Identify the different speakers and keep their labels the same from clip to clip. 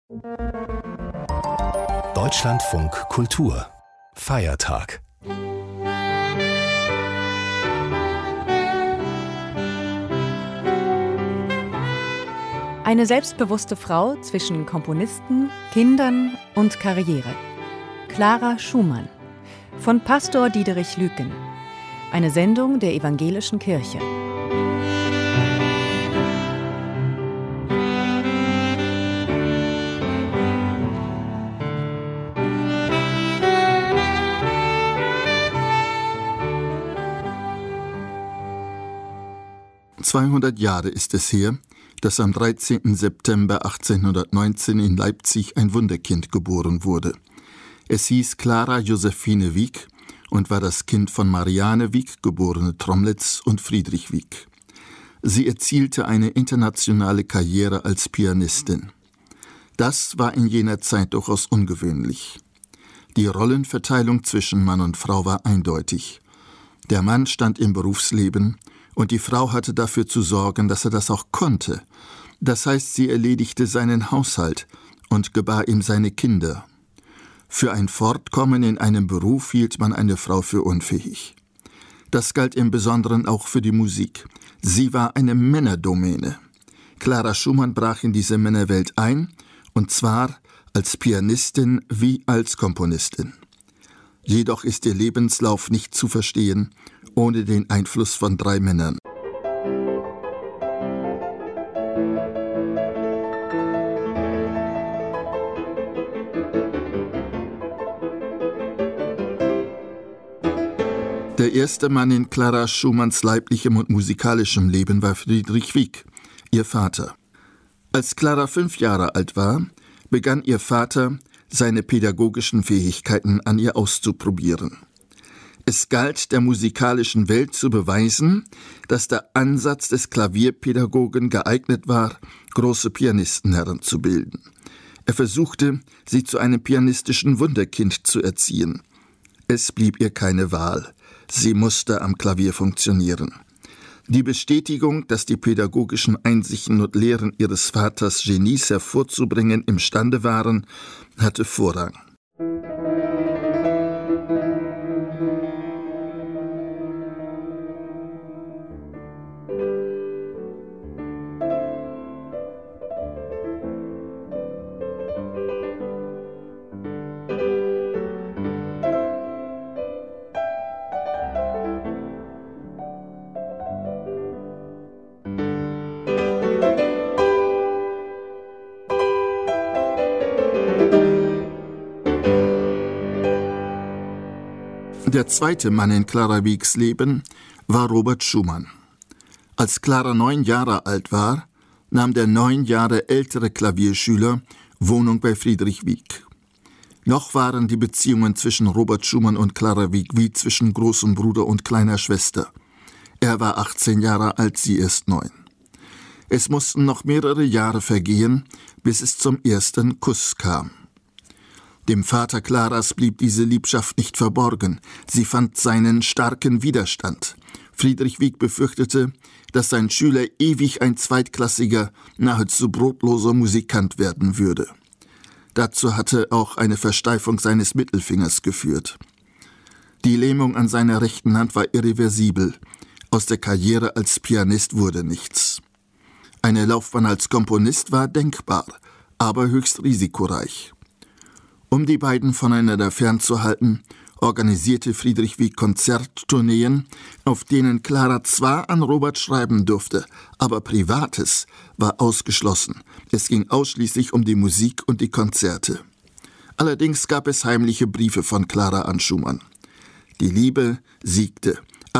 Speaker 1: Deutschlandfunk Kultur Feiertag.
Speaker 2: Eine selbstbewusste Frau zwischen Komponisten, Kindern und Karriere. Clara Schumann von Pastor Diederich Lüken. Eine Sendung der Evangelischen Kirche.
Speaker 3: ...200 Jahre ist es her, dass am 13. September 1819 in Leipzig ein Wunderkind geboren wurde. Es hieß Clara Josephine Wieck und war das Kind von Mariane Wieck, geborene Tromlitz, und Friedrich Wieck. Sie erzielte eine internationale Karriere als Pianistin. Das war in jener Zeit durchaus ungewöhnlich. Die Rollenverteilung zwischen Mann und Frau war eindeutig. Der Mann stand im Berufsleben und die Frau hatte dafür zu sorgen, dass er das auch konnte. Das heißt, sie erledigte seinen Haushalt und gebar ihm seine Kinder. Für ein Fortkommen in einem Beruf hielt man eine Frau für unfähig. Das galt im Besonderen auch für die Musik. Sie war eine Männerdomäne. Clara Schumann brach in diese Männerwelt ein, und zwar als Pianistin wie als Komponistin. Jedoch ist ihr Lebenslauf nicht zu verstehen ohne den Einfluss von 3 Männern. Der erste Mann in Clara Schumanns leiblichem und musikalischem Leben war Friedrich Wieck, ihr Vater. Als Clara 5 Jahre alt war, begann ihr Vater, seine pädagogischen Fähigkeiten an ihr auszuprobieren. Es galt, der musikalischen Welt zu beweisen, dass der Ansatz des Klavierpädagogen geeignet war, große Pianisten heranzubilden. Er versuchte, sie zu einem pianistischen Wunderkind zu erziehen. Es blieb ihr keine Wahl. Sie musste am Klavier funktionieren. Die Bestätigung, dass die pädagogischen Einsichten und Lehren ihres Vaters Genies hervorzubringen imstande waren, hatte Vorrang. Der zweite Mann in Clara Wiecks Leben war Robert Schumann. Als Clara 9 Jahre alt war, nahm der 9 Jahre ältere Klavierschüler Wohnung bei Friedrich Wieck. Noch waren die Beziehungen zwischen Robert Schumann und Clara Wieck wie zwischen großem Bruder und kleiner Schwester. Er war 18 Jahre alt, sie erst 9. Es mussten noch mehrere Jahre vergehen, bis es zum ersten Kuss kam. Dem Vater Claras blieb diese Liebschaft nicht verborgen. Sie fand seinen starken Widerstand. Friedrich Wieck befürchtete, dass sein Schüler ewig ein zweitklassiger, nahezu brotloser Musikant werden würde. Dazu hatte auch eine Versteifung seines Mittelfingers geführt. Die Lähmung an seiner rechten Hand war irreversibel. Aus der Karriere als Pianist wurde nichts. Eine Laufbahn als Komponist war denkbar, aber höchst risikoreich. Um die beiden voneinander fernzuhalten, organisierte Friedrich Wieck Konzerttourneen, auf denen Clara zwar an Robert schreiben durfte, aber Privates war ausgeschlossen. Es ging ausschließlich um die Musik und die Konzerte. Allerdings gab es heimliche Briefe von Clara an Schumann. Die Liebe siegte.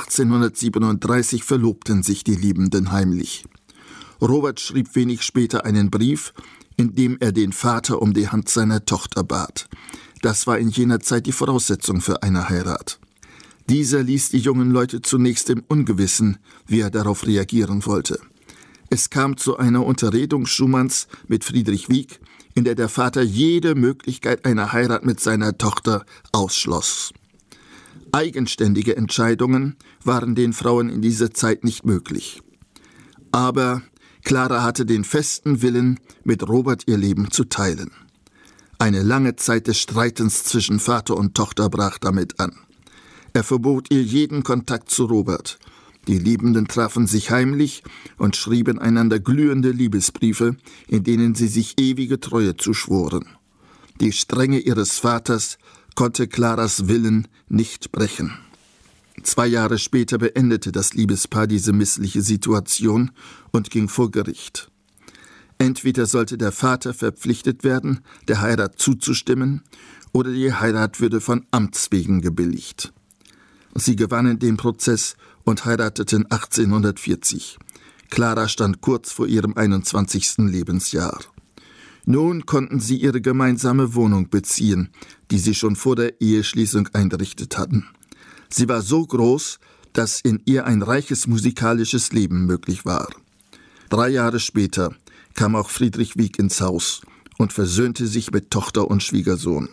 Speaker 3: 1837 verlobten sich die Liebenden heimlich. Robert schrieb wenig später einen Brief, in dem er den Vater um die Hand seiner Tochter bat. Das war in jener Zeit die Voraussetzung für eine Heirat. Dieser ließ die jungen Leute zunächst im Ungewissen, wie er darauf reagieren wollte. Es kam zu einer Unterredung Schumanns mit Friedrich Wieck, in der der Vater jede Möglichkeit einer Heirat mit seiner Tochter ausschloss. Eigenständige Entscheidungen waren den Frauen in dieser Zeit nicht möglich. Aber Clara hatte den festen Willen, mit Robert ihr Leben zu teilen. Eine lange Zeit des Streitens zwischen Vater und Tochter brach damit an. Er verbot ihr jeden Kontakt zu Robert. Die Liebenden trafen sich heimlich und schrieben einander glühende Liebesbriefe, in denen sie sich ewige Treue zuschworen. Die Strenge ihres Vaters konnte Claras Willen nicht brechen. 2 Jahre später beendete das Liebespaar diese missliche Situation und ging vor Gericht. Entweder sollte der Vater verpflichtet werden, der Heirat zuzustimmen, oder die Heirat würde von Amts wegen gebilligt. Sie gewannen den Prozess und heirateten 1840. Clara stand kurz vor ihrem 21. Lebensjahr. Nun konnten sie ihre gemeinsame Wohnung beziehen, die sie schon vor der Eheschließung eingerichtet hatten. Sie war so groß, dass in ihr ein reiches musikalisches Leben möglich war. 3 Jahre später kam auch Friedrich Wieck ins Haus und versöhnte sich mit Tochter und Schwiegersohn.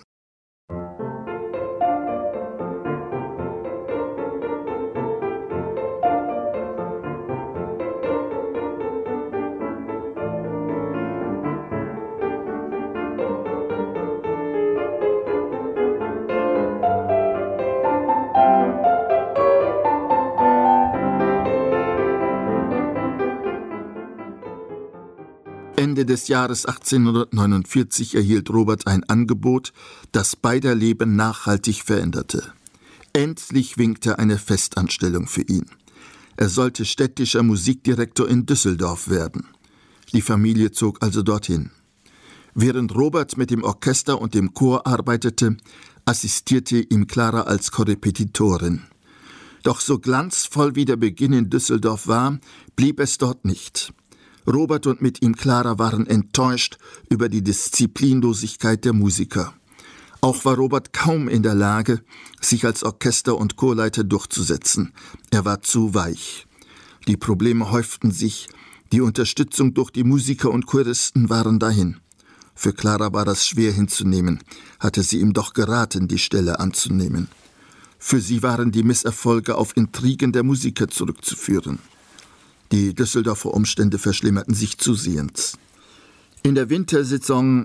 Speaker 3: Ende des Jahres 1849 erhielt Robert ein Angebot, das beider Leben nachhaltig veränderte. Endlich winkte eine Festanstellung für ihn. Er sollte städtischer Musikdirektor in Düsseldorf werden. Die Familie zog also dorthin. Während Robert mit dem Orchester und dem Chor arbeitete, assistierte ihm Clara als Korrepetitorin. Doch so glanzvoll wie der Beginn in Düsseldorf war, blieb es dort nicht. Robert und mit ihm Clara waren enttäuscht über die Disziplinlosigkeit der Musiker. Auch war Robert kaum in der Lage, sich als Orchester- und Chorleiter durchzusetzen. Er war zu weich. Die Probleme häuften sich, die Unterstützung durch die Musiker und Choristen waren dahin. Für Clara war das schwer hinzunehmen, hatte sie ihm doch geraten, die Stelle anzunehmen. Für sie waren die Misserfolge auf Intrigen der Musiker zurückzuführen. Die Düsseldorfer Umstände verschlimmerten sich zusehends. In der Wintersaison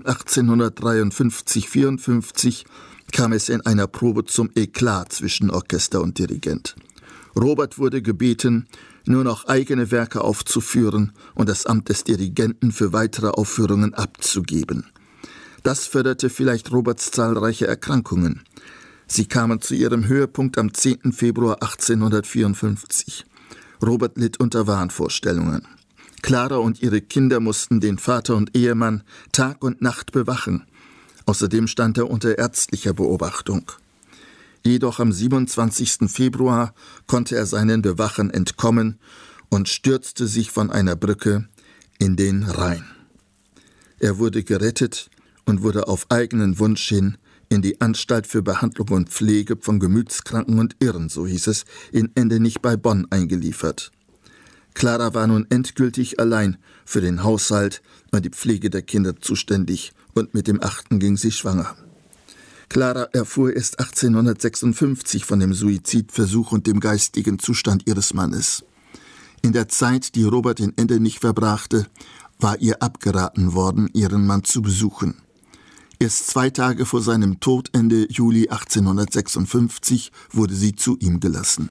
Speaker 3: 1853/54 kam es in einer Probe zum Eklat zwischen Orchester und Dirigent. Robert wurde gebeten, nur noch eigene Werke aufzuführen und das Amt des Dirigenten für weitere Aufführungen abzugeben. Das förderte vielleicht Roberts zahlreiche Erkrankungen. Sie kamen zu ihrem Höhepunkt am 10. Februar 1854. Robert litt unter Wahnvorstellungen. Clara und ihre Kinder mussten den Vater und Ehemann Tag und Nacht bewachen. Außerdem stand er unter ärztlicher Beobachtung. Jedoch am 27. Februar konnte er seinen Bewachen entkommen und stürzte sich von einer Brücke in den Rhein. Er wurde gerettet und wurde auf eigenen Wunsch hin in die Anstalt für Behandlung und Pflege von Gemütskranken und Irren, so hieß es, in Endenich bei Bonn eingeliefert. Clara war nun endgültig allein für den Haushalt und die Pflege der Kinder zuständig und mit dem 8. ging sie schwanger. Clara erfuhr erst 1856 von dem Suizidversuch und dem geistigen Zustand ihres Mannes. In der Zeit, die Robert in Endenich verbrachte, war ihr abgeraten worden, ihren Mann zu besuchen. Erst 2 Tage vor seinem Tod Ende Juli 1856 wurde sie zu ihm gelassen.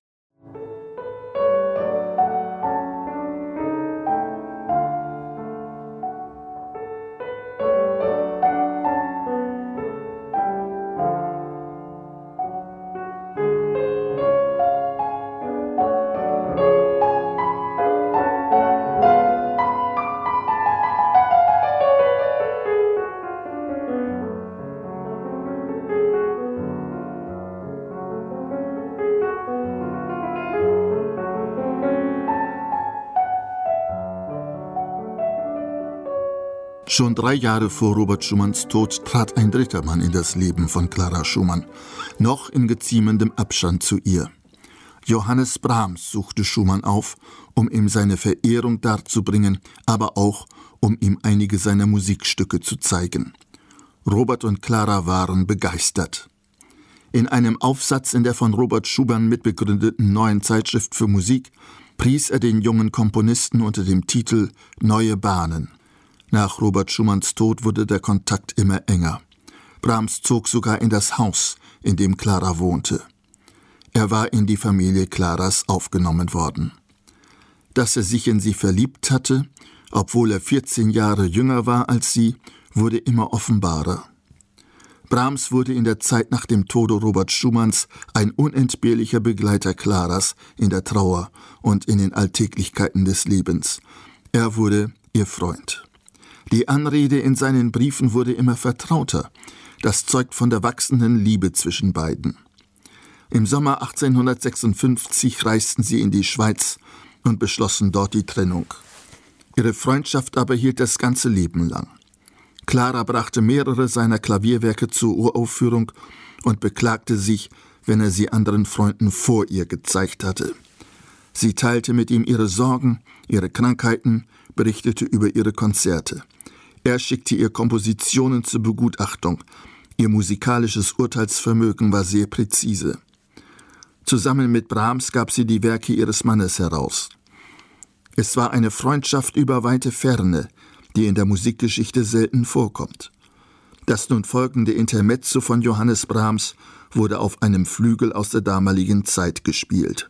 Speaker 3: Schon 3 Jahre vor Robert Schumanns Tod trat ein dritter Mann in das Leben von Clara Schumann, noch in geziemendem Abstand zu ihr. Johannes Brahms suchte Schumann auf, um ihm seine Verehrung darzubringen, aber auch, um ihm einige seiner Musikstücke zu zeigen. Robert und Clara waren begeistert. In einem Aufsatz in der von Robert Schumann mitbegründeten Neuen Zeitschrift für Musik pries er den jungen Komponisten unter dem Titel »Neue Bahnen«. Nach Robert Schumanns Tod wurde der Kontakt immer enger. Brahms zog sogar in das Haus, in dem Clara wohnte. Er war in die Familie Claras aufgenommen worden. Dass er sich in sie verliebt hatte, obwohl er 14 Jahre jünger war als sie, wurde immer offenbarer. Brahms wurde in der Zeit nach dem Tode Robert Schumanns ein unentbehrlicher Begleiter Claras in der Trauer und in den Alltäglichkeiten des Lebens. Er wurde ihr Freund. Die Anrede in seinen Briefen wurde immer vertrauter. Das zeugt von der wachsenden Liebe zwischen beiden. Im Sommer 1856 reisten sie in die Schweiz und beschlossen dort die Trennung. Ihre Freundschaft aber hielt das ganze Leben lang. Clara brachte mehrere seiner Klavierwerke zur Uraufführung und beklagte sich, wenn er sie anderen Freunden vor ihr gezeigt hatte. Sie teilte mit ihm ihre Sorgen, ihre Krankheiten, berichtete über ihre Konzerte. Er schickte ihr Kompositionen zur Begutachtung. Ihr musikalisches Urteilsvermögen war sehr präzise. Zusammen mit Brahms gab sie die Werke ihres Mannes heraus. Es war eine Freundschaft über weite Ferne, die in der Musikgeschichte selten vorkommt. Das nun folgende Intermezzo von Johannes Brahms wurde auf einem Flügel aus der damaligen Zeit gespielt.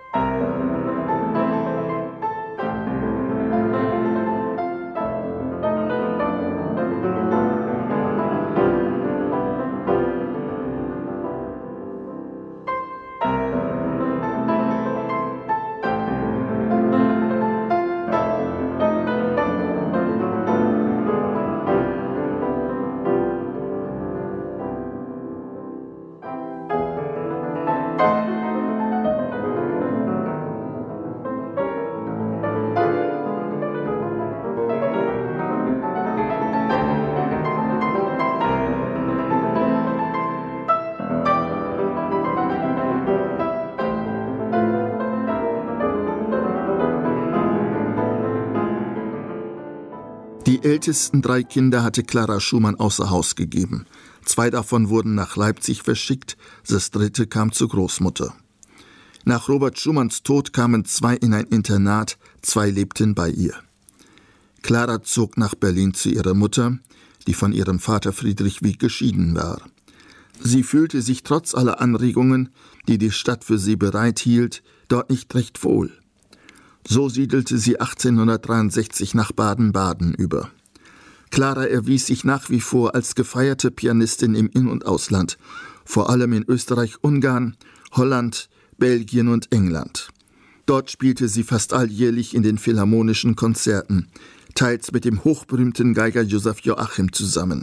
Speaker 3: Die ältesten 3 Kinder hatte Clara Schumann außer Haus gegeben. 2 davon wurden nach Leipzig verschickt, das 3. kam zur Großmutter. Nach Robert Schumanns Tod kamen 2 in ein Internat, 2 lebten bei ihr. Clara zog nach Berlin zu ihrer Mutter, die von ihrem Vater Friedrich Wieck geschieden war. Sie fühlte sich trotz aller Anregungen, die die Stadt für sie bereithielt, dort nicht recht wohl. So siedelte sie 1863 nach Baden-Baden über. Clara erwies sich nach wie vor als gefeierte Pianistin im In- und Ausland, vor allem in Österreich-Ungarn, Holland, Belgien und England. Dort spielte sie fast alljährlich in den philharmonischen Konzerten, teils mit dem hochberühmten Geiger Joseph Joachim zusammen.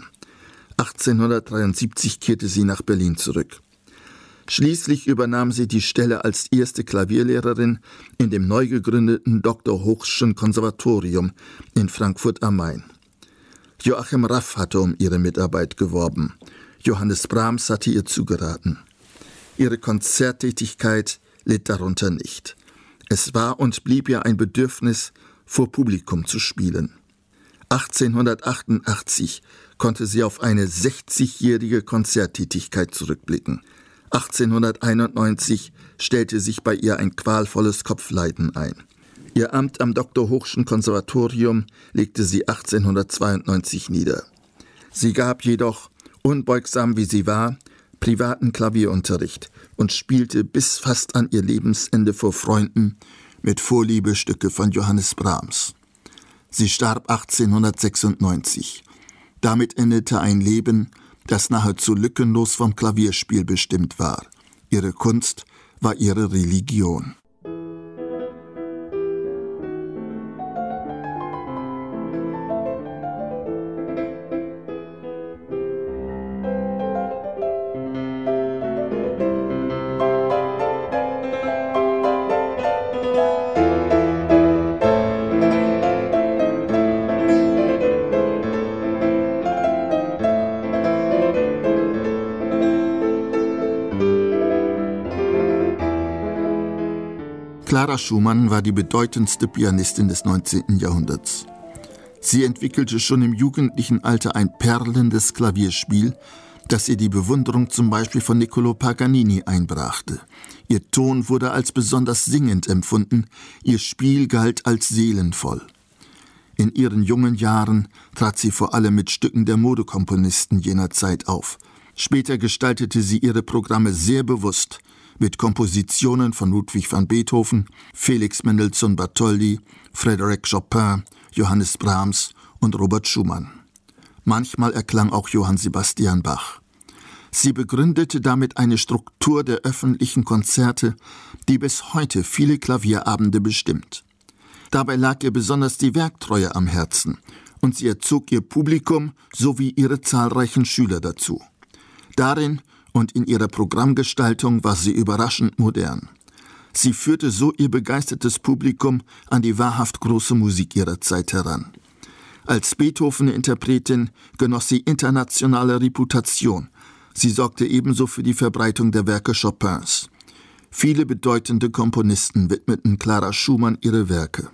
Speaker 3: 1873 kehrte sie nach Berlin zurück. Schließlich übernahm sie die Stelle als erste Klavierlehrerin in dem neu gegründeten Dr. Hochschen Konservatorium in Frankfurt am Main. Joachim Raff hatte um ihre Mitarbeit geworben. Johannes Brahms hatte ihr zugeraten. Ihre Konzerttätigkeit litt darunter nicht. Es war und blieb ihr ein Bedürfnis, vor Publikum zu spielen. 1888 konnte sie auf eine 60-jährige Konzerttätigkeit zurückblicken. 1891 stellte sich bei ihr ein qualvolles Kopfleiden ein. Ihr Amt am Dr. Hochschen Konservatorium legte sie 1892 nieder. Sie gab jedoch, unbeugsam wie sie war, privaten Klavierunterricht und spielte bis fast an ihr Lebensende vor Freunden mit Vorliebe Stücke von Johannes Brahms. Sie starb 1896. Damit endete ein Leben, das nahezu lückenlos vom Klavierspiel bestimmt war. Ihre Kunst war ihre Religion. Clara Schumann war die bedeutendste Pianistin des 19. Jahrhunderts. Sie entwickelte schon im jugendlichen Alter ein perlendes Klavierspiel, dass ihr die Bewunderung zum Beispiel von Niccolò Paganini einbrachte. Ihr Ton wurde als besonders singend empfunden, ihr Spiel galt als seelenvoll. In ihren jungen Jahren trat sie vor allem mit Stücken der Modekomponisten jener Zeit auf. Später gestaltete sie ihre Programme sehr bewusst mit Kompositionen von Ludwig van Beethoven, Felix Mendelssohn Bartholdy, Frédéric Chopin, Johannes Brahms und Robert Schumann. Manchmal erklang auch Johann Sebastian Bach. Sie begründete damit eine Struktur der öffentlichen Konzerte, die bis heute viele Klavierabende bestimmt. Dabei lag ihr besonders die Werktreue am Herzen und sie erzog ihr Publikum sowie ihre zahlreichen Schüler dazu. Darin und in ihrer Programmgestaltung war sie überraschend modern. Sie führte so ihr begeistertes Publikum an die wahrhaft große Musik ihrer Zeit heran. Als Beethoven-Interpretin genoss sie internationale Reputation. Sie sorgte ebenso für die Verbreitung der Werke Chopins. Viele bedeutende Komponisten widmeten Clara Schumann ihre Werke.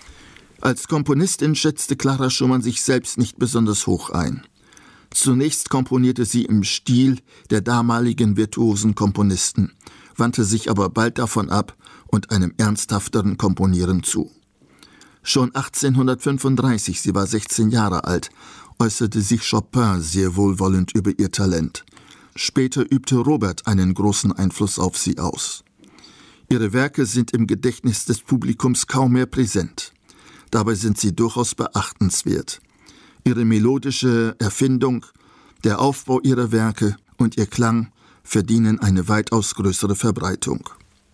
Speaker 3: Als Komponistin schätzte Clara Schumann sich selbst nicht besonders hoch ein. Zunächst komponierte sie im Stil der damaligen virtuosen Komponisten, wandte sich aber bald davon ab und einem ernsthafteren Komponieren zu. Schon 1835, sie war 16 Jahre alt, äußerte sich Chopin sehr wohlwollend über ihr Talent. Später übte Robert einen großen Einfluss auf sie aus. Ihre Werke sind im Gedächtnis des Publikums kaum mehr präsent. Dabei sind sie durchaus beachtenswert. Ihre melodische Erfindung, der Aufbau ihrer Werke und ihr Klang verdienen eine weitaus größere Verbreitung.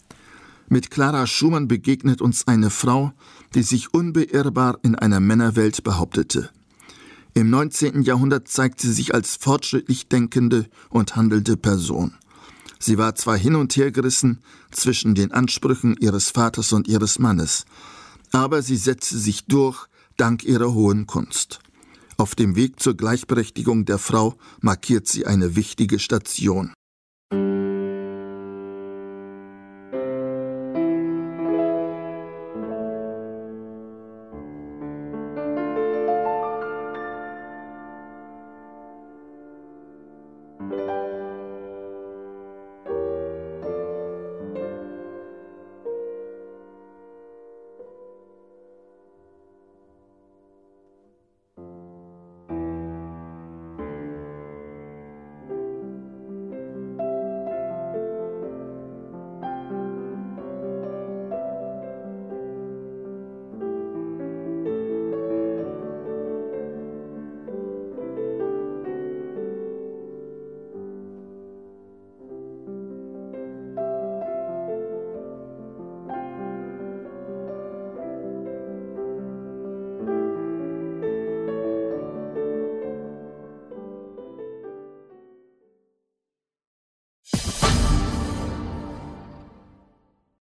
Speaker 3: Mit Clara Schumann begegnet uns eine Frau, die sich unbeirrbar in einer Männerwelt behauptete. Im 19. Jahrhundert zeigt sie sich als fortschrittlich denkende und handelnde Person. Sie war zwar hin und her gerissen zwischen den Ansprüchen ihres Vaters und ihres Mannes, aber sie setzte sich durch dank ihrer hohen Kunst. Auf dem Weg zur Gleichberechtigung der Frau markiert sie eine wichtige Station.